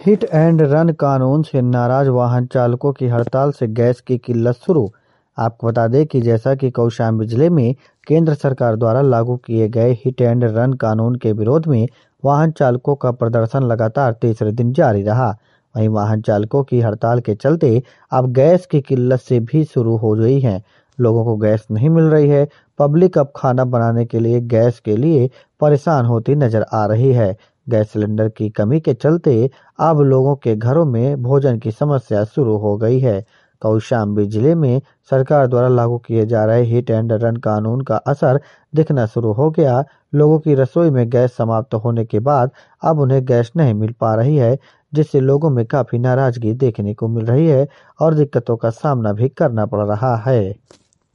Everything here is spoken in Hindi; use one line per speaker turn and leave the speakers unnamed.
हिट एंड रन कानून से नाराज वाहन चालकों की हड़ताल से गैस की किल्लत शुरू। आपको बता दें कि जैसा कि कौशाम्बी जिले में केंद्र सरकार द्वारा लागू किए गए हिट एंड रन कानून के विरोध में वाहन चालकों का प्रदर्शन लगातार तीसरे दिन जारी रहा। वहीं वाहन चालकों की हड़ताल के चलते अब गैस की किल्लत से भी शुरू हो गई है। लोगों को गैस नहीं मिल रही है। पब्लिक अब खाना बनाने के लिए गैस के लिए परेशान होती नजर आ रही है। गैस सिलेंडर की कमी के चलते अब लोगों के घरों में भोजन की समस्या शुरू हो गई है। कौशाम्बी जिले में सरकार द्वारा लागू किए जा रहे हिट एंड रन कानून का असर दिखना शुरू हो गया। लोगों की रसोई में गैस समाप्त होने के बाद अब उन्हें गैस नहीं मिल पा रही है, जिससे लोगों में काफी नाराजगी देखने को मिल रही है और दिक्कतों का सामना भी करना पड़ रहा है।